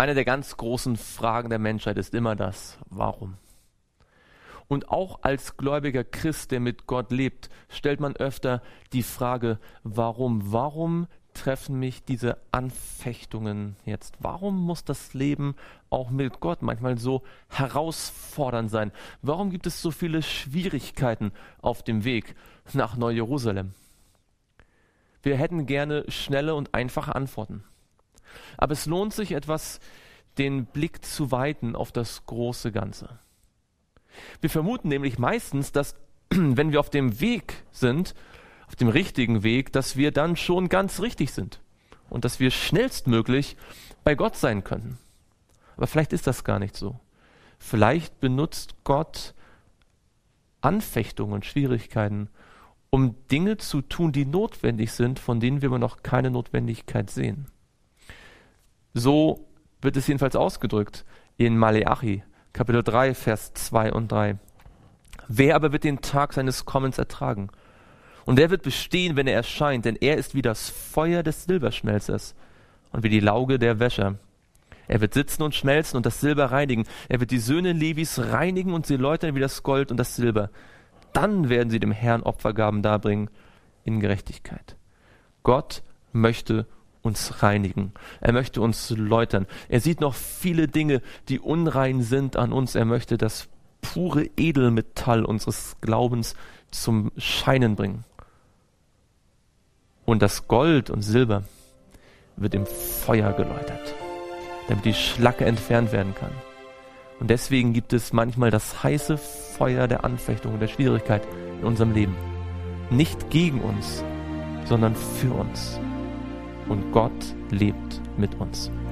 Eine der ganz großen Fragen der Menschheit ist immer das Warum. Und auch als gläubiger Christ, der mit Gott lebt, stellt man öfter die Frage, warum? Warum treffen mich diese Anfechtungen jetzt? Warum muss das Leben auch mit Gott manchmal so herausfordernd sein? Warum gibt es so viele Schwierigkeiten auf dem Weg nach Neu-Jerusalem? Wir hätten gerne schnelle und einfache Antworten. Aber es lohnt sich etwas, den Blick zu weiten auf das große Ganze. Wir vermuten nämlich meistens, dass wenn wir auf dem Weg sind, auf dem richtigen Weg, dass wir dann schon ganz richtig sind und dass wir schnellstmöglich bei Gott sein können. Aber vielleicht ist das gar nicht so. Vielleicht benutzt Gott Anfechtungen und Schwierigkeiten, um Dinge zu tun, die notwendig sind, von denen wir aber noch keine Notwendigkeit sehen. So wird es jedenfalls ausgedrückt in Maleachi, Kapitel 3, Vers 2 und 3. Wer aber wird den Tag seines Kommens ertragen? Und wer wird bestehen, wenn er erscheint? Denn er ist wie das Feuer des Silberschmelzers und wie die Lauge der Wäscher. Er wird sitzen und schmelzen und das Silber reinigen. Er wird die Söhne Levis reinigen und sie läutern wie das Gold und das Silber. Dann werden sie dem Herrn Opfergaben darbringen in Gerechtigkeit. Gott möchte uns reinigen. Er möchte uns läutern. Er sieht noch viele Dinge, die unrein sind an uns. Er möchte das pure Edelmetall unseres Glaubens zum Scheinen bringen. Und das Gold und Silber wird im Feuer geläutert, damit die Schlacke entfernt werden kann. Und deswegen gibt es manchmal das heiße Feuer der Anfechtung und der Schwierigkeit in unserem Leben. Nicht gegen uns, sondern für uns. Und Gott lebt mit uns.